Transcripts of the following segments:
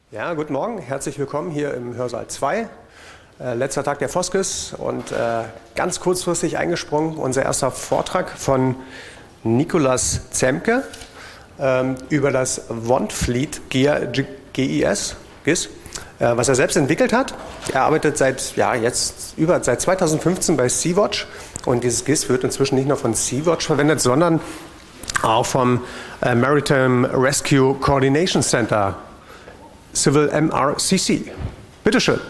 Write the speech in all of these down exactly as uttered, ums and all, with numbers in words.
Ja, guten Morgen, herzlich willkommen hier im Hörsaal zwei. Äh, letzter Tag der Foskis und äh, ganz kurzfristig eingesprungen unser erster Vortrag von Nikolaus Zemke ähm, über das OneFleet G I S, G I S äh, was er selbst entwickelt hat. Er arbeitet seit, ja, jetzt über, seit zweitausendfünfzehn bei Sea-Watch und dieses G I S wird inzwischen nicht nur von Sea-Watch verwendet, sondern auch vom äh, Maritime Rescue Coordination Center, Civil M R C C. Bitteschön.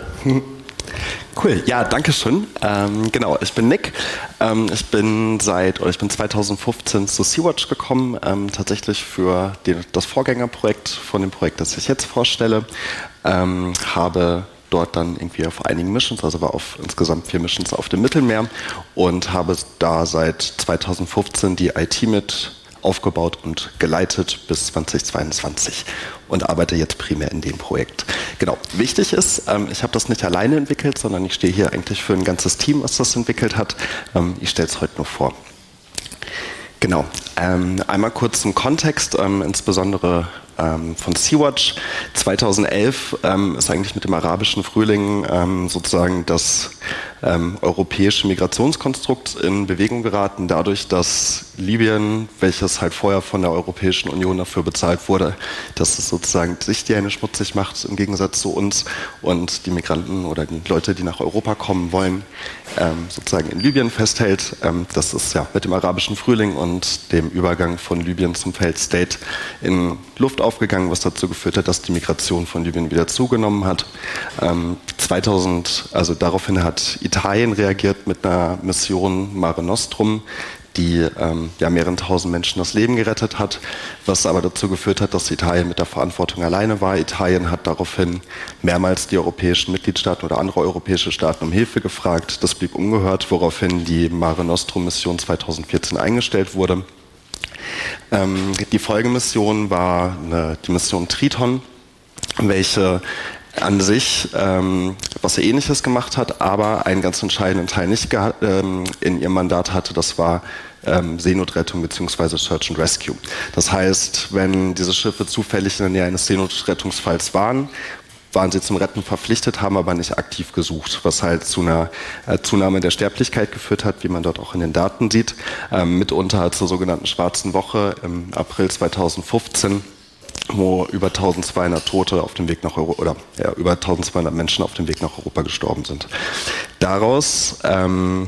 Cool, ja, danke schön. Ähm, genau, ich bin Nick. Ähm, ich bin seit, oder ich bin zweitausendfünfzehn zu Sea-Watch gekommen, ähm, tatsächlich für den, das Vorgängerprojekt von dem Projekt, das ich jetzt vorstelle. Ähm, habe dort dann irgendwie auf einigen Missions, also war auf insgesamt vier Missions auf dem Mittelmeer und habe da seit zweitausendfünfzehn die I T mit aufgebaut und geleitet bis zweitausendzweiundzwanzig und arbeite jetzt primär in dem Projekt. Genau, wichtig ist, ähm, ich habe das nicht alleine entwickelt, sondern ich stehe hier eigentlich für ein ganzes Team, was das entwickelt hat. Ähm, ich stelle es heute nur vor. Genau, ähm, einmal kurz zum Kontext, ähm, insbesondere ähm, von Sea-Watch. zweitausendelf ähm, ist eigentlich mit dem arabischen Frühling ähm, sozusagen das ähm, europäische Migrationskonstrukt in Bewegung geraten, dadurch, dass Libyen, welches halt vorher von der Europäischen Union dafür bezahlt wurde, dass es sozusagen sich die Hände schmutzig macht im Gegensatz zu uns und die Migranten oder die Leute, die nach Europa kommen wollen, ähm, sozusagen in Libyen festhält. Ähm, das ist ja mit dem arabischen Frühling und dem Übergang von Libyen zum Failed State in Luft aufgegangen, was dazu geführt hat, dass die Migration von Libyen wieder zugenommen hat. Ähm, zweitausend, also daraufhin hat Italien reagiert mit einer Mission Mare Nostrum, die ähm, ja, mehreren tausend Menschen das Leben gerettet hat, was aber dazu geführt hat, dass Italien mit der Verantwortung alleine war. Italien hat daraufhin mehrmals die europäischen Mitgliedstaaten oder andere europäische Staaten um Hilfe gefragt. Das blieb ungehört, woraufhin die Mare Nostrum-Mission zweitausendvierzehn eingestellt wurde. Ähm, die Folgemission war eine, die Mission Triton, welche an sich ähm, was Ähnliches gemacht hat, aber einen ganz entscheidenden Teil nicht ähm, in ihrem Mandat hatte, das war ähm, Seenotrettung bzw. Search and Rescue. Das heißt, wenn diese Schiffe zufällig in der Nähe eines Seenotrettungsfalls waren, waren sie zum Retten verpflichtet, haben aber nicht aktiv gesucht, was halt zu einer äh, Zunahme der Sterblichkeit geführt hat, wie man dort auch in den Daten sieht, ähm, mitunter zur sogenannten Schwarzen Woche im April zweitausendfünfzehn, wo über eintausendzweihundert Tote auf dem Weg nach Europa oder ja, über eintausendzweihundert Menschen auf dem Weg nach Europa gestorben sind. Daraus ähm,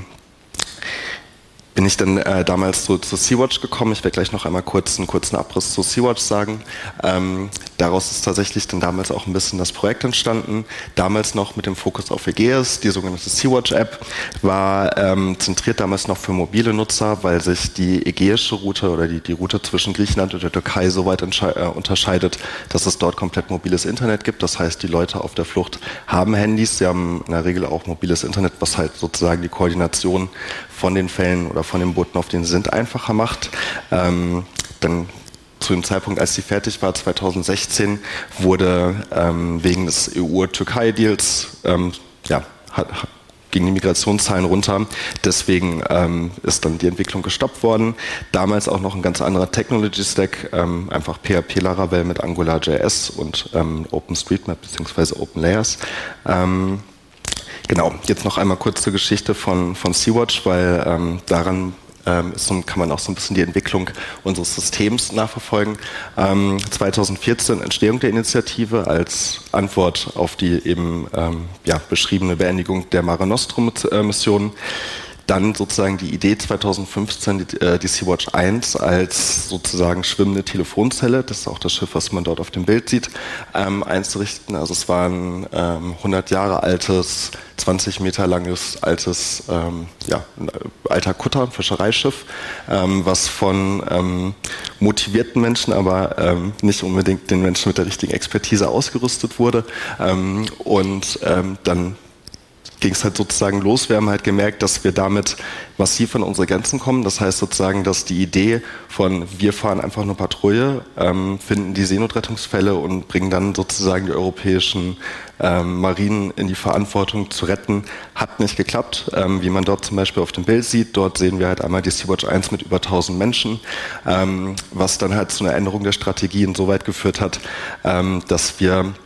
bin ich dann äh, damals zu, zu Sea-Watch gekommen. Ich werde gleich noch einmal kurz einen kurzen Abriss zu Sea-Watch sagen. Ähm, daraus ist tatsächlich dann damals auch ein bisschen das Projekt entstanden. Damals noch mit dem Fokus auf Ägäis. Die sogenannte Sea-Watch-App war ähm, zentriert damals noch für mobile Nutzer, weil sich die ägäische Route oder die, die Route zwischen Griechenland und der Türkei so weit äh, unterscheidet, dass es dort komplett mobiles Internet gibt. Das heißt, die Leute auf der Flucht haben Handys. Sie haben in der Regel auch mobiles Internet, was halt sozusagen die Koordination von den Fällen oder von den Booten, auf denen sie sind, einfacher macht. Ähm, dann zu dem Zeitpunkt, als sie fertig war, zweitausendsechzehn, wurde ähm, wegen des E U-Türkei-Deals, ähm, ja, hat, gingen die Migrationszahlen runter. Deswegen ähm, ist dann die Entwicklung gestoppt worden. Damals auch noch ein ganz anderer Technology-Stack, ähm, einfach P H P Laravel mit Angular J S und ähm, OpenStreetMap bzw. OpenLayers. Ähm, Genau, jetzt noch einmal kurz zur Geschichte von, von Sea-Watch, weil ähm, daran ähm, ist so, kann man auch so ein bisschen die Entwicklung unseres Systems nachverfolgen. Ähm, zweitausendvierzehn Entstehung der Initiative als Antwort auf die eben ähm, ja, beschriebene Beendigung der Mare Nostrum-Mission. Dann sozusagen die Idee zweitausendfünfzehn, die, äh, die Sea-Watch eins als sozusagen schwimmende Telefonzelle, das ist auch das Schiff, was man dort auf dem Bild sieht, ähm, einzurichten. Also es war ein ähm, hundert Jahre altes, zwanzig Meter langes, altes, ähm, ja, ein alter Kutter, ein Fischereischiff, ähm, was von ähm, motivierten Menschen, aber ähm, nicht unbedingt den Menschen mit der richtigen Expertise ausgerüstet wurde. Ähm, und ähm, dann ging es halt sozusagen los. Wir haben halt gemerkt, dass wir damit massiv an unsere Grenzen kommen. Das heißt sozusagen, dass die Idee von wir fahren einfach nur Patrouille, ähm, finden die Seenotrettungsfälle und bringen dann sozusagen die europäischen ähm, Marinen in die Verantwortung zu retten, hat nicht geklappt. Ähm, wie man dort zum Beispiel auf dem Bild sieht, dort sehen wir halt einmal die Sea-Watch eins mit über tausend Menschen, ähm, was dann halt zu einer Änderung der Strategie insoweit geführt hat, ähm, dass wir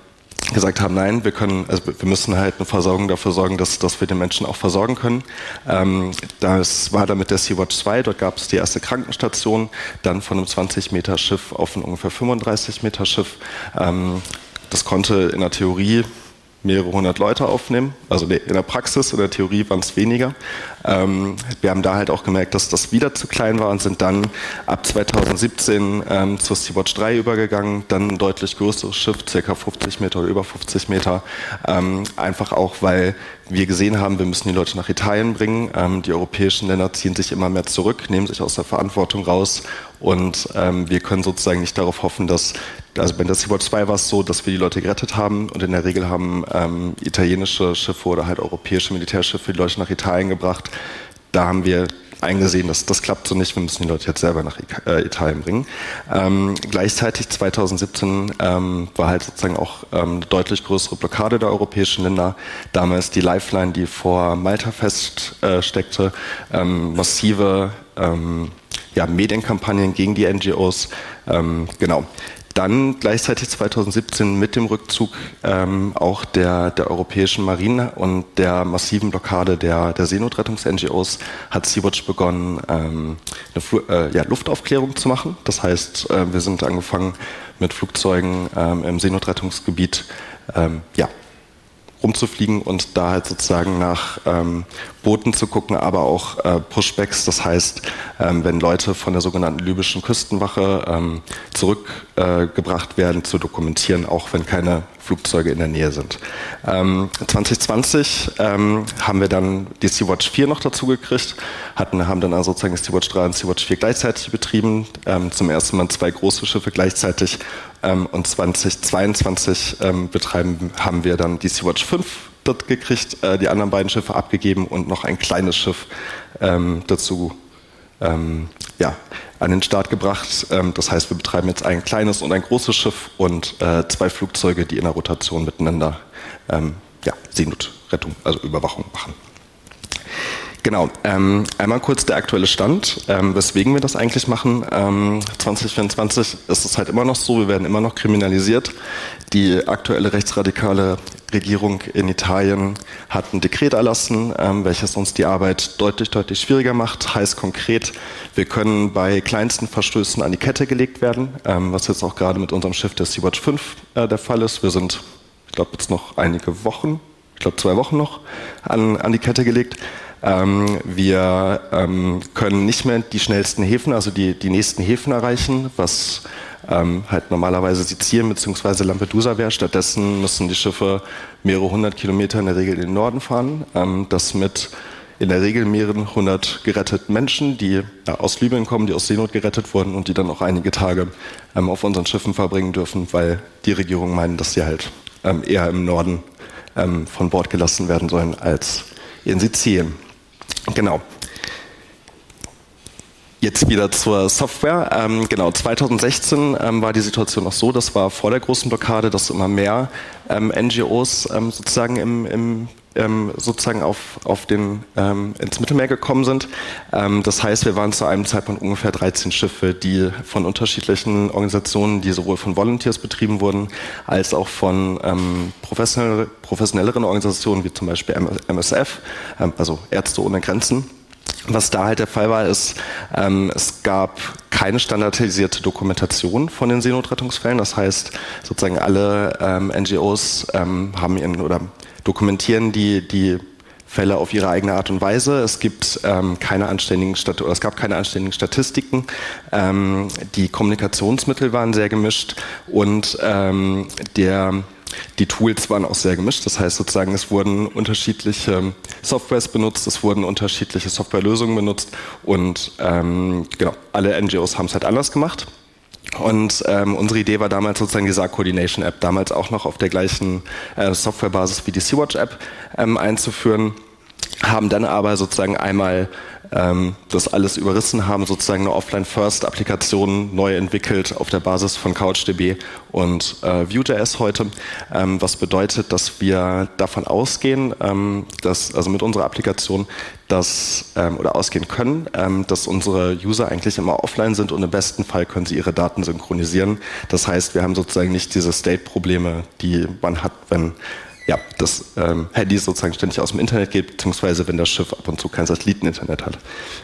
gesagt haben, nein, wir können, also wir müssen halt eine Versorgung dafür sorgen, dass, dass wir den Menschen auch versorgen können. Ähm, das war dann mit der Sea-Watch zwei, dort gab es die erste Krankenstation, dann von einem zwanzig Meter Schiff auf ein ungefähr fünfunddreißig Meter Schiff. Ähm, das konnte in der Theorie mehrere hundert Leute aufnehmen, also in der Praxis, in der Theorie waren es weniger. Ähm, wir haben da halt auch gemerkt, dass das wieder zu klein war und sind dann ab zweitausendsiebzehn ähm, zur Sea-Watch drei übergegangen, dann ein deutlich größeres Schiff, ca. fünfzig Meter oder über fünfzig Meter, ähm, einfach auch, weil wir gesehen haben, wir müssen die Leute nach Italien bringen. Ähm, die europäischen Länder ziehen sich immer mehr zurück, nehmen sich aus der Verantwortung raus und ähm, wir können sozusagen nicht darauf hoffen, dass, also bei der Sea-Watch zwei war es so, dass wir die Leute gerettet haben und in der Regel haben ähm, italienische Schiffe oder halt europäische Militärschiffe die Leute nach Italien gebracht. Da haben wir eingesehen, dass das klappt so nicht, wir müssen die Leute jetzt selber nach Italien bringen. Ähm, gleichzeitig zweitausendsiebzehn ähm, war halt sozusagen auch ähm, eine deutlich größere Blockade der europäischen Länder. Damals die Lifeline, die vor Malta feststeckte, äh, ähm, massive ähm, ja, Medienkampagnen gegen die N G Os. Ähm, genau. Dann gleichzeitig zweitausendsiebzehn mit dem Rückzug ähm, auch der, der europäischen Marine und der massiven Blockade der, der Seenotrettungs-N G Os hat Sea-Watch begonnen, ähm, eine Fl äh, ja, Luftaufklärung zu machen. Das heißt, äh, wir sind angefangen mit Flugzeugen ähm, im Seenotrettungsgebiet ähm, ja, rumzufliegen und da halt sozusagen nach ähm, Booten zu gucken, aber auch äh, Pushbacks, das heißt, ähm, wenn Leute von der sogenannten libyschen Küstenwache ähm, zurückgebracht äh, werden, zu dokumentieren, auch wenn keine Flugzeuge in der Nähe sind. Ähm, zwanzig zwanzig ähm, haben wir dann die Sea-Watch vier noch dazu gekriegt, hatten, haben dann also sozusagen die Sea-Watch drei und Sea-Watch vier gleichzeitig betrieben, ähm, zum ersten Mal zwei große Schiffe gleichzeitig ähm, und zwanzig zweiundzwanzig ähm, betreiben, haben wir dann die Sea-Watch fünf dort gekriegt, äh, die anderen beiden Schiffe abgegeben und noch ein kleines Schiff ähm, dazu ähm, ja, an den Start gebracht. Ähm, das heißt, wir betreiben jetzt ein kleines und ein großes Schiff und äh, zwei Flugzeuge, die in der Rotation miteinander ähm, ja, Seenotrettung, also Überwachung machen. Genau, ähm, einmal kurz der aktuelle Stand, ähm, weswegen wir das eigentlich machen. Ähm, zwanzig vierundzwanzig ist es halt immer noch so, wir werden immer noch kriminalisiert. Die aktuelle rechtsradikale Regierung in Italien hat ein Dekret erlassen, ähm, welches uns die Arbeit deutlich, deutlich schwieriger macht. Heißt konkret, wir können bei kleinsten Verstößen an die Kette gelegt werden, ähm, was jetzt auch gerade mit unserem Schiff der Sea-Watch fünf äh, der Fall ist. Wir sind, ich glaube, jetzt noch einige Wochen, ich glaube zwei Wochen noch an, an die Kette gelegt. Ähm, wir ähm, können nicht mehr die schnellsten Häfen, also die, die nächsten Häfen erreichen, was ähm, halt normalerweise Sizilien bzw. Lampedusa wäre. Stattdessen müssen die Schiffe mehrere hundert Kilometer in der Regel in den Norden fahren. Ähm, das mit in der Regel mehreren hundert geretteten Menschen, die ja, aus Libyen kommen, die aus Seenot gerettet wurden und die dann auch einige Tage ähm, auf unseren Schiffen verbringen dürfen, weil die Regierung meinen, dass sie halt ähm, eher im Norden ähm, von Bord gelassen werden sollen als in Sizilien. Genau. Jetzt wieder zur Software. Ähm, genau, zweitausendsechzehn ähm, war die Situation noch so, das war vor der großen Blockade, dass immer mehr ähm, N G Os ähm, sozusagen im, im ähm, sozusagen auf, auf den, ähm, ins Mittelmeer gekommen sind. Ähm, das heißt, wir waren zu einem Zeitpunkt ungefähr dreizehn Schiffe, die von unterschiedlichen Organisationen, die sowohl von Volunteers betrieben wurden, als auch von ähm, professionell, professionelleren Organisationen, wie zum Beispiel M S F, ähm, also Ärzte ohne Grenzen. Was da halt der Fall war, ist, ähm, es gab keine standardisierte Dokumentation von den Seenotrettungsfällen. Das heißt, sozusagen alle ähm, N G Os ähm, haben ihren oder dokumentieren die, die Fälle auf ihre eigene Art und Weise. Es gibt ähm, keine anständigen Stat- oder es gab keine anständigen Statistiken. Ähm, die Kommunikationsmittel waren sehr gemischt und ähm, der Die Tools waren auch sehr gemischt, das heißt sozusagen, es wurden unterschiedliche Softwares benutzt, es wurden unterschiedliche Softwarelösungen benutzt und ähm, genau, alle N G Os haben es halt anders gemacht. Und ähm, unsere Idee war damals sozusagen die S A R Coordination App, damals auch noch auf der gleichen äh, Softwarebasis wie die Sea-Watch App ähm, einzuführen, haben dann aber sozusagen einmal ähm, das alles überrissen, haben sozusagen eine Offline-First-Applikation neu entwickelt auf der Basis von CouchDB und äh, Vue.js heute, ähm, was bedeutet, dass wir davon ausgehen, ähm, dass also mit unserer Applikation, dass, ähm, oder ausgehen können, ähm, dass unsere User eigentlich immer offline sind und im besten Fall können sie ihre Daten synchronisieren. Das heißt, wir haben sozusagen nicht diese State-Probleme, die man hat, wenn ja, das ähm, Handy sozusagen ständig aus dem Internet geht, beziehungsweise wenn das Schiff ab und zu kein Satelliteninternet hat.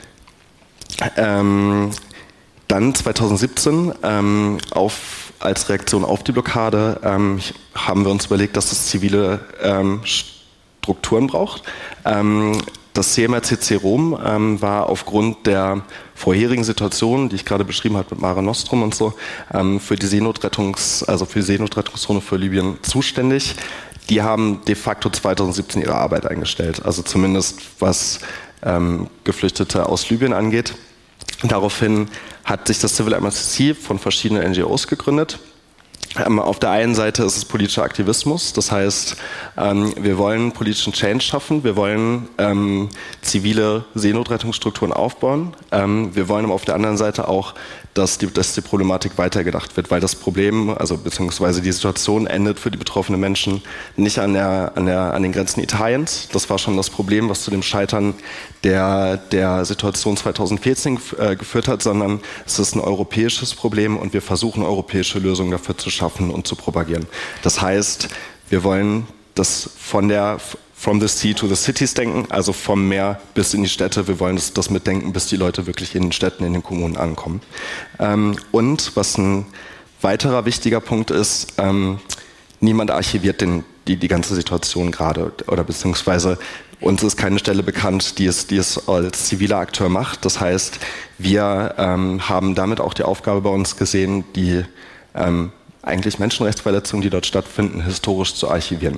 Ähm, dann zweitausendsiebzehn, ähm, auf, als Reaktion auf die Blockade, ähm, haben wir uns überlegt, dass es zivile ähm, Strukturen braucht. Ähm, das C M R C C Rom ähm, war aufgrund der vorherigen Situation, die ich gerade beschrieben habe mit Mare Nostrum und so, ähm, für die Seenotrettungs, also für die Seenotrettungszone für Libyen zuständig. Die haben de facto zweitausendsiebzehn ihre Arbeit eingestellt, also zumindest was ähm, Geflüchtete aus Libyen angeht. Daraufhin hat sich das Civil M R C C von verschiedenen N G Os gegründet. Ähm, auf der einen Seite ist es politischer Aktivismus, das heißt, ähm, wir wollen politischen Change schaffen, wir wollen ähm, zivile Seenotrettungsstrukturen aufbauen, ähm, wir wollen aber auf der anderen Seite auch, dass die, dass die Problematik weitergedacht wird, weil das Problem, also beziehungsweise die Situation endet für die betroffenen Menschen nicht an, der, an, der, an den Grenzen Italiens. Das war schon das Problem, was zu dem Scheitern der, der Situation zweitausendvierzehn äh, geführt hat, sondern es ist ein europäisches Problem und wir versuchen, europäische Lösungen dafür zu schaffen und zu propagieren. Das heißt, wir wollen das von der from the sea to the cities denken, also vom Meer bis in die Städte. Wir wollen das, das mitdenken, bis die Leute wirklich in den Städten, in den Kommunen ankommen. Ähm, und was ein weiterer wichtiger Punkt ist, ähm, niemand archiviert den, die, die ganze Situation gerade oder beziehungsweise uns ist keine Stelle bekannt, die es, die es als ziviler Akteur macht. Das heißt, wir ähm, haben damit auch die Aufgabe bei uns gesehen, die ähm, eigentlich Menschenrechtsverletzungen, die dort stattfinden, historisch zu archivieren.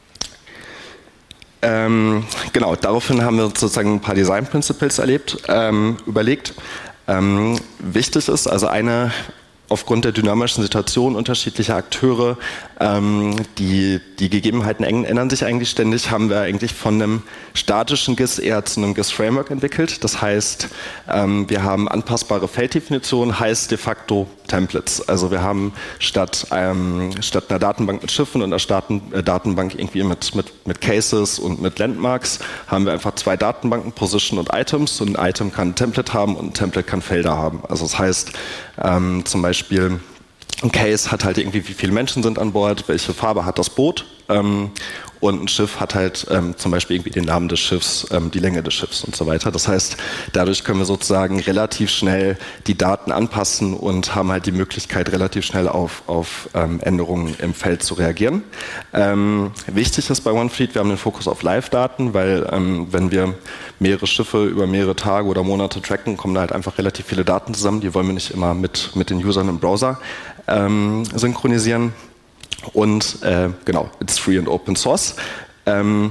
Ähm, genau, daraufhin haben wir sozusagen ein paar Design Principles erlebt, ähm, überlegt. Ähm, wichtig ist, also eine, aufgrund der dynamischen Situation unterschiedlicher Akteure, ähm, die, die Gegebenheiten ändern sich eigentlich ständig, haben wir eigentlich von einem statischen G I S eher zu einem G I S-Framework entwickelt. Das heißt, ähm, wir haben anpassbare Felddefinitionen, heißt de facto Templates. Also wir haben statt, ähm, statt einer Datenbank mit Schiffen und einer Daten, äh, Datenbank irgendwie mit, mit, mit Cases und mit Landmarks, haben wir einfach zwei Datenbanken, Position und Items. Und ein Item kann ein Template haben und ein Template kann Felder haben. Also das heißt, ähm, zum Beispiel ein Case hat halt irgendwie, wie viele Menschen sind an Bord, welche Farbe hat das Boot, ähm, und ein Schiff hat halt ähm, zum Beispiel irgendwie den Namen des Schiffs, ähm, die Länge des Schiffs und so weiter. Das heißt, dadurch können wir sozusagen relativ schnell die Daten anpassen und haben halt die Möglichkeit, relativ schnell auf, auf ähm, Änderungen im Feld zu reagieren. Ähm, wichtig ist bei OneFleet, wir haben den Fokus auf Live-Daten, weil ähm, wenn wir mehrere Schiffe über mehrere Tage oder Monate tracken, kommen da halt einfach relativ viele Daten zusammen. Die wollen wir nicht immer mit, mit den Usern im Browser ähm, synchronisieren. Und äh, genau, it's free and open source. Ähm,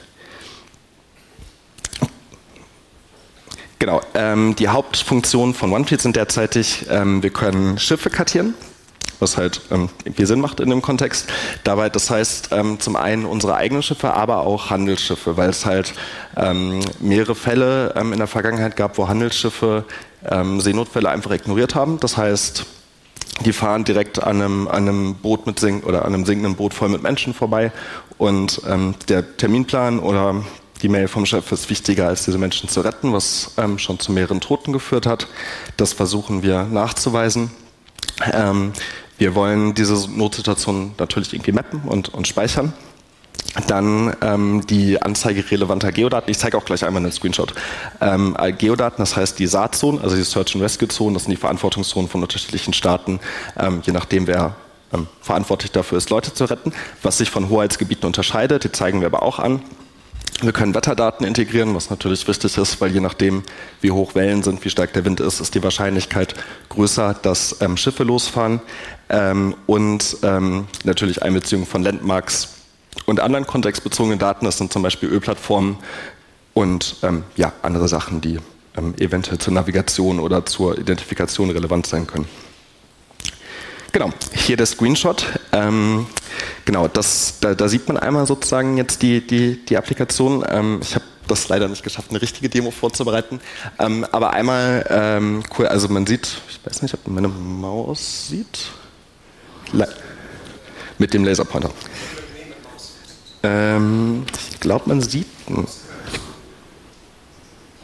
genau, ähm, die Hauptfunktionen von OneFleet sind derzeitig, ähm, wir können Schiffe kartieren, was halt ähm, irgendwie Sinn macht in dem Kontext. Dabei, das heißt ähm, zum einen unsere eigenen Schiffe, aber auch Handelsschiffe, weil es halt ähm, mehrere Fälle ähm, in der Vergangenheit gab, wo Handelsschiffe ähm, Seenotfälle einfach ignoriert haben. Das heißt, die fahren direkt an einem, an einem Boot mit sing oder an einem sinkenden Boot voll mit Menschen vorbei und ähm, der Terminplan oder die Mail vom Chef ist wichtiger, als diese Menschen zu retten, was ähm, schon zu mehreren Toten geführt hat. Das versuchen wir nachzuweisen. Ähm, wir wollen diese Notsituation natürlich irgendwie mappen und, und speichern. Dann ähm, die Anzeige relevanter Geodaten. Ich zeige auch gleich einmal einen Screenshot. Ähm, Geodaten, das heißt die S A R-Zonen, also die Search and Rescue-Zonen, das sind die Verantwortungszonen von unterschiedlichen Staaten, ähm, je nachdem wer ähm, verantwortlich dafür ist, Leute zu retten. Was sich von Hoheitsgebieten unterscheidet, die zeigen wir aber auch an. Wir können Wetterdaten integrieren, was natürlich wichtig ist, weil je nachdem, wie hoch Wellen sind, wie stark der Wind ist, ist die Wahrscheinlichkeit größer, dass ähm, Schiffe losfahren. Ähm, und ähm, natürlich Einbeziehung von Landmarks und anderen kontextbezogenen Daten, das sind zum Beispiel Ölplattformen und ähm, ja, andere Sachen, die ähm, eventuell zur Navigation oder zur Identifikation relevant sein können. Genau, hier der Screenshot. Ähm, genau, das, da, da sieht man einmal sozusagen jetzt die, die, die Applikation. Ähm, ich habe das leider nicht geschafft, eine richtige Demo vorzubereiten. Ähm, aber einmal, ähm, cool, also man sieht, ich weiß nicht, ob man meine Maus sieht. Le mit dem Laserpointer. Ähm, ich glaube, man sieht.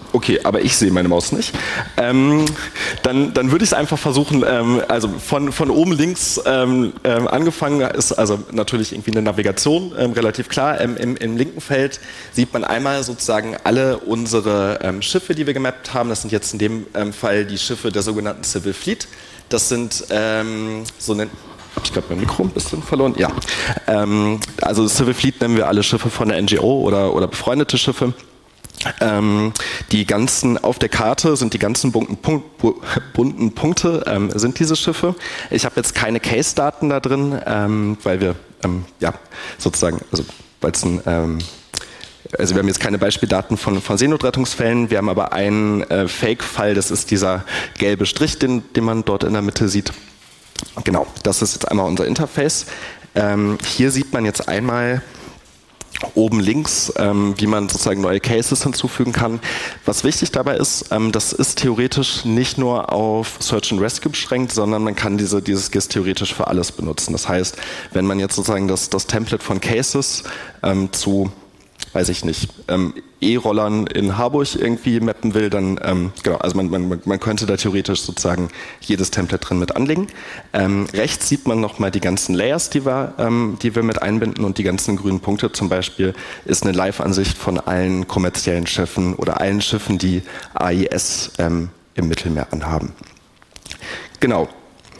Okay, aber ich sehe meine Maus nicht. Ähm, dann, dann würde ich es einfach versuchen, ähm, also von, von oben links ähm, ähm, angefangen ist also natürlich irgendwie eine Navigation, ähm, relativ klar. Ähm, im, Im linken Feld sieht man einmal sozusagen alle unsere ähm, Schiffe, die wir gemappt haben. Das sind jetzt in dem ähm, Fall die Schiffe der sogenannten Civil Fleet. Das sind ähm, so eine... Ich glaube, mein Mikro ein bisschen verloren. Ja, ähm, also Civil Fleet nennen wir alle Schiffe von der N G O oder, oder befreundete Schiffe. Ähm, die ganzen, auf der Karte sind die ganzen bunten, Punk, bunten Punkte, ähm, sind diese Schiffe. Ich habe jetzt keine Case-Daten da drin, ähm, weil wir, ähm, ja, sozusagen, also, weil es ein, ähm, also wir haben jetzt keine Beispieldaten von, von Seenotrettungsfällen, wir haben aber einen äh, Fake-Fall, das ist dieser gelbe Strich, den, den man dort in der Mitte sieht. Genau, das ist jetzt einmal unser Interface. Ähm, hier sieht man jetzt einmal oben links, ähm, wie man sozusagen neue Cases hinzufügen kann. Was wichtig dabei ist, ähm, das ist theoretisch nicht nur auf Search and Rescue beschränkt, sondern man kann diese, dieses G I S theoretisch für alles benutzen. Das heißt, wenn man jetzt sozusagen das, das Template von Cases ähm, zu, weiß ich nicht, ähm, E-Rollern in Harburg irgendwie mappen will, dann, ähm, genau, also man, man, man könnte da theoretisch sozusagen jedes Template drin mit anlegen. Ähm, rechts sieht man nochmal die ganzen Layers, die wir, ähm, die wir mit einbinden und die ganzen grünen Punkte zum Beispiel ist eine Live-Ansicht von allen kommerziellen Schiffen oder allen Schiffen, die A I S ähm, im Mittelmeer anhaben. Genau.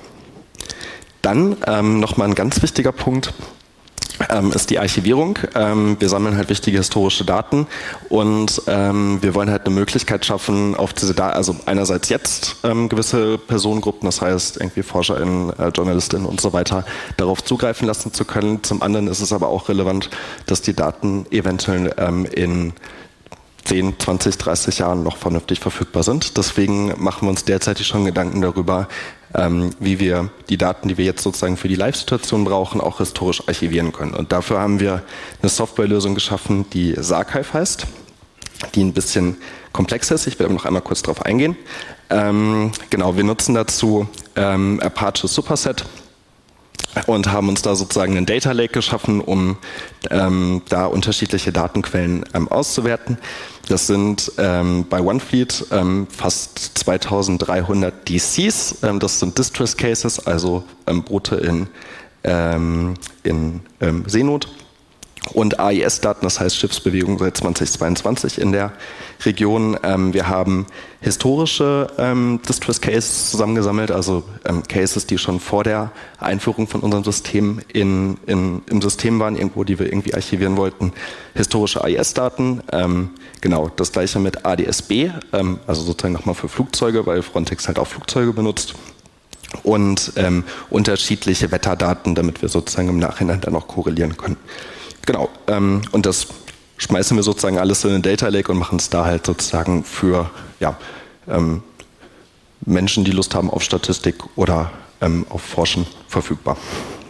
Dann ähm, nochmal ein ganz wichtiger Punkt. Ähm, ist die Archivierung. Ähm, wir sammeln halt wichtige historische Daten und ähm, wir wollen halt eine Möglichkeit schaffen, auf diese Daten, also einerseits jetzt ähm, gewisse Personengruppen, das heißt irgendwie ForscherInnen, äh, JournalistInnen und so weiter, darauf zugreifen lassen zu können. Zum anderen ist es aber auch relevant, dass die Daten eventuell ähm, in zehn, zwanzig, dreißig Jahren noch vernünftig verfügbar sind. Deswegen machen wir uns derzeit schon Gedanken darüber, ähm, wie wir die Daten, die wir jetzt sozusagen für die Live-Situation brauchen, auch historisch archivieren können. Und dafür haben wir eine Softwarelösung geschaffen, die Sarchive heißt, die ein bisschen komplexer ist. Ich werde noch einmal kurz darauf eingehen. Ähm, genau, wir nutzen dazu ähm, Apache Superset und haben uns da sozusagen einen Data Lake geschaffen, um ähm, da unterschiedliche Datenquellen ähm, auszuwerten. Das sind ähm, bei OneFleet ähm, fast zweitausenddreihundert D Cs. Ähm, das sind Distress Cases, also ähm, Boote in, ähm, in ähm, Seenot. Und A I S-Daten, das heißt Schiffsbewegung seit zweitausendzweiundzwanzig in der Region. Ähm, wir haben historische ähm, Distress Cases zusammengesammelt, also ähm, Cases, die schon vor der Einführung von unserem System in, in, im System waren, irgendwo, die wir irgendwie archivieren wollten. Historische A I S-Daten, ähm, genau, das gleiche mit A D S B, ähm, also sozusagen nochmal für Flugzeuge, weil Frontex halt auch Flugzeuge benutzt. Und ähm, unterschiedliche Wetterdaten, damit wir sozusagen im Nachhinein dann auch korrelieren können. Genau, ähm, und das schmeißen wir sozusagen alles in den Data Lake und machen es da halt sozusagen für ja, ähm, Menschen, die Lust haben auf Statistik oder ähm, auf Forschen verfügbar.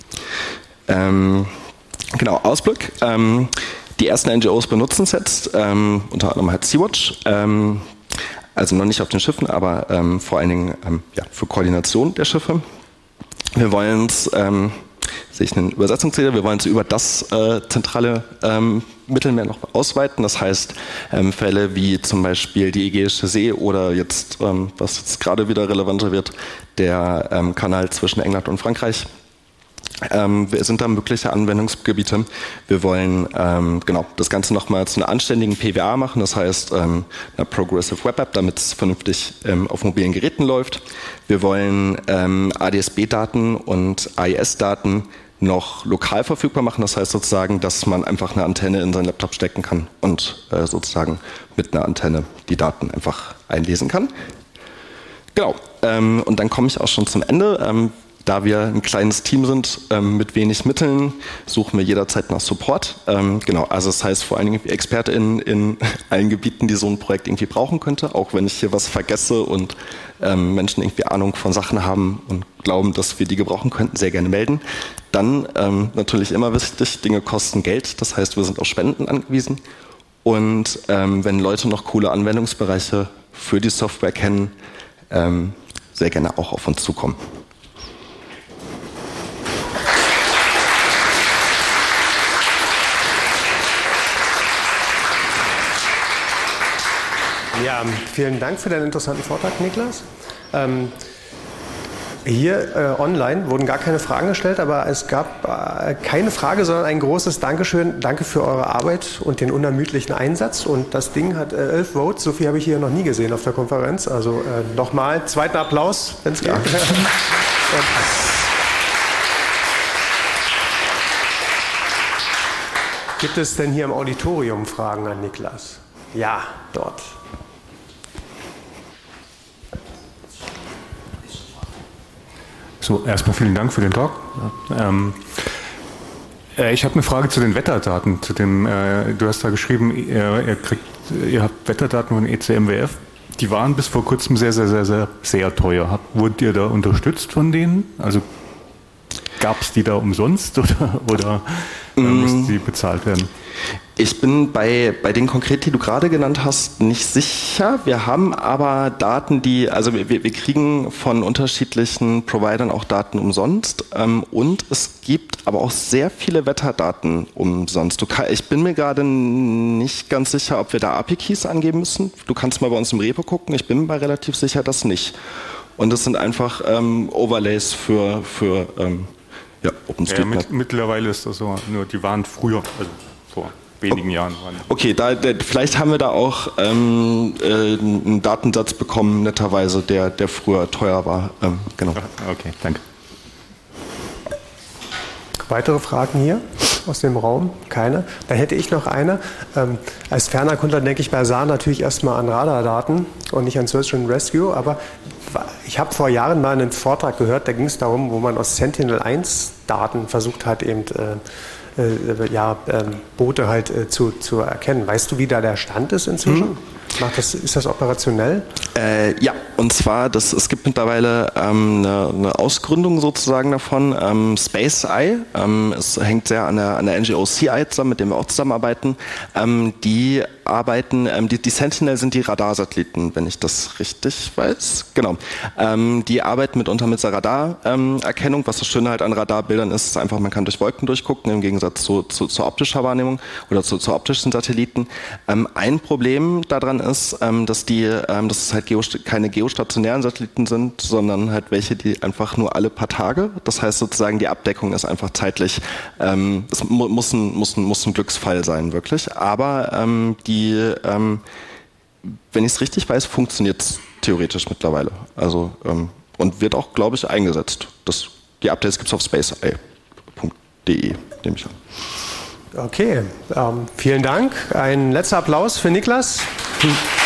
Ähm, genau, Ausblick. Ähm, die ersten N G Os benutzen es jetzt, ähm, unter anderem halt Sea-Watch. Ähm, also noch nicht auf den Schiffen, aber ähm, vor allen Dingen ähm, ja, für Koordination der Schiffe. Wir wollen es... Ähm, sehe ich einen Übersetzungsfehler. Wir wollen es über das äh, zentrale ähm, Mittelmeer noch ausweiten. Das heißt, ähm, Fälle wie zum Beispiel die Ägäische See oder jetzt, ähm, was jetzt gerade wieder relevanter wird, der ähm, Kanal zwischen England und Frankreich. Ähm, sind da mögliche Anwendungsgebiete. Wir wollen ähm, genau das Ganze nochmal zu einer anständigen P W A machen, das heißt ähm, einer Progressive Web App, damit es vernünftig ähm, auf mobilen Geräten läuft. Wir wollen ähm, A D S B-Daten und A I S-Daten noch lokal verfügbar machen, das heißt sozusagen, dass man einfach eine Antenne in seinen Laptop stecken kann und äh, sozusagen mit einer Antenne die Daten einfach einlesen kann. Genau, ähm, und dann komme ich auch schon zum Ende. Ähm, Da wir ein kleines Team sind ähm, mit wenig Mitteln, suchen wir jederzeit nach Support. Ähm, genau, also das heißt vor allen Dingen ExpertInnen in allen Gebieten, die so ein Projekt irgendwie brauchen könnte. Auch wenn ich hier was vergesse und ähm, Menschen irgendwie Ahnung von Sachen haben und glauben, dass wir die gebrauchen könnten, sehr gerne melden. Dann ähm, natürlich immer wichtig, Dinge kosten Geld. Das heißt, wir sind auf Spenden angewiesen. Und ähm, wenn Leute noch coole Anwendungsbereiche für die Software kennen, ähm, sehr gerne auch auf uns zukommen. Ja, Ähm, vielen Dank für deinen interessanten Vortrag, Niklas. Ähm, hier äh, online wurden gar keine Fragen gestellt, aber es gab äh, keine Frage, sondern ein großes Dankeschön. Danke für eure Arbeit und den unermüdlichen Einsatz. Und das Ding hat äh, elf Votes. So viel habe ich hier noch nie gesehen auf der Konferenz. Also äh, nochmal zweiten Applaus, wenn es geht. Gibt es denn hier im Auditorium Fragen an Niklas? Ja, dort. So, erstmal vielen Dank für den Talk. Ähm, äh, ich habe eine Frage zu den Wetterdaten. Zu dem, äh, du hast da geschrieben, ihr, ihr, kriegt, ihr habt Wetterdaten von E C M W F. Die waren bis vor kurzem sehr, sehr, sehr, sehr, sehr teuer. Hab, wurdet ihr da unterstützt von denen? Also gab es die da umsonst oder, oder äh, mussten die bezahlt werden? Ich bin bei, bei den konkret, die du gerade genannt hast, nicht sicher. Wir haben aber Daten, die, also wir, wir kriegen von unterschiedlichen Providern auch Daten umsonst. Ähm, und es gibt aber auch sehr viele Wetterdaten umsonst. Du kann, ich bin mir gerade nicht ganz sicher, ob wir da A P I-Keys angeben müssen. Du kannst mal bei uns im Repo gucken. Ich bin mir relativ sicher, dass nicht. Und das sind einfach ähm, Overlays für, für ähm, ja, OpenStreetMap. Ja, mit, mittlerweile ist das so, nur die waren früher, also vor wenigen Jahren. Waren okay, da, da, vielleicht haben wir da auch ähm, äh, einen Datensatz bekommen, netterweise, der, der früher teuer war. Ähm, genau. Okay, danke. Weitere Fragen hier aus dem Raum? Keine? Dann hätte ich noch eine. Ähm, als Fernerkundler denke ich bei S A R natürlich erstmal an Radardaten und nicht an Search and Rescue, aber ich habe vor Jahren mal einen Vortrag gehört, da ging es darum, wo man aus Sentinel eins Daten versucht hat, eben äh, äh, ja, äh, Boote halt äh, zu, zu erkennen. Weißt du, wie da der Stand ist inzwischen? Hm. Macht das, ist das operationell? Äh, ja, und zwar, das, es gibt mittlerweile ähm, eine, eine Ausgründung sozusagen davon, ähm, SpaceEye, ähm, es hängt sehr an der, an der N G O C I zusammen, mit dem wir auch zusammenarbeiten, ähm, die arbeiten, ähm, die, die Sentinel sind die Radarsatelliten, wenn ich das richtig weiß, genau. Ähm, die arbeiten mitunter mit der Radarerkennung, ähm, was das Schöne halt an Radarbildern ist, ist einfach, man kann durch Wolken durchgucken, im Gegensatz zu, zu, zur optischer Wahrnehmung oder zu, zu optischen Satelliten. Ähm, ein Problem daran ist, ähm, dass die, ähm, dass es halt geost- keine geostationären Satelliten sind, sondern halt welche, die einfach nur alle paar Tage. Das heißt sozusagen, die Abdeckung ist einfach zeitlich, ähm, es mu- muss, ein, muss, ein, muss ein Glücksfall sein, wirklich. Aber ähm, die, ähm, wenn ich es richtig weiß, funktioniert es theoretisch mittlerweile. Also ähm, und wird auch, glaube ich, eingesetzt. Das, die Updates gibt es auf spaceye punkt de, nehme ich an. Okay, ähm, vielen Dank. Ein letzter Applaus für Niklas. Hm.